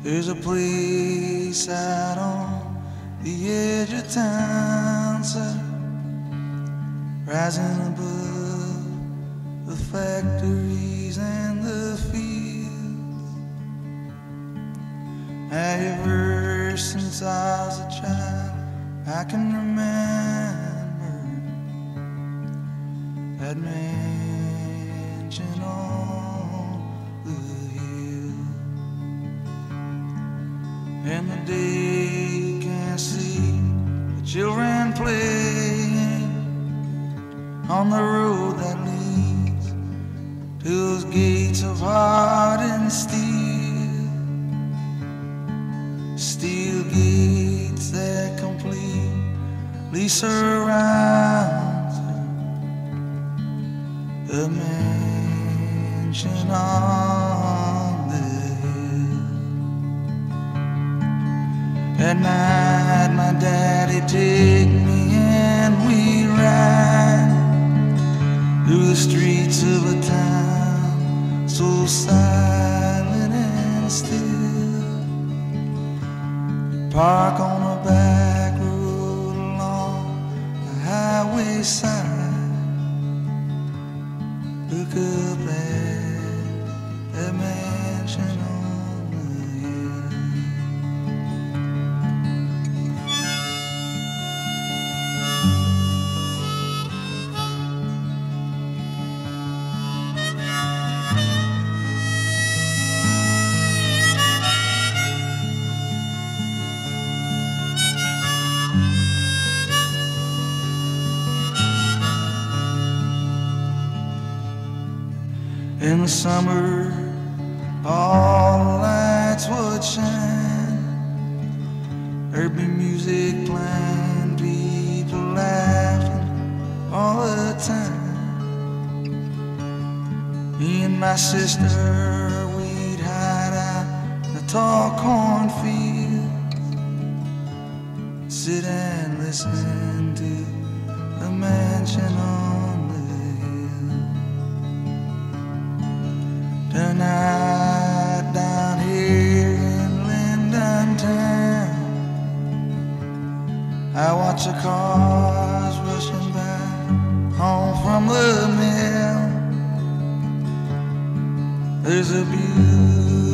There's a place out on the edge of town, sir, rising above the factories and the fields. Ever since I was a child, I can remember that mansion on the hill. And the day can't see the children playing on the road that leads to those gates of hardened steel. Steel gates that completely surround the mansion on the hill. At night my daddy take me and we ride through the streets of a town so silent and still. Park on a back road along the highway side. Look up at that mansion on the hill. In the summer, all the lights would shine. There'd be music playing, people laughing all the time. Me and my sister, we'd hide out in the tall cornfields, sit and listen to the mansion on the hill. Tonight down here in Linden Town, I watch the cars rushing by home from the mill. There's a beautiful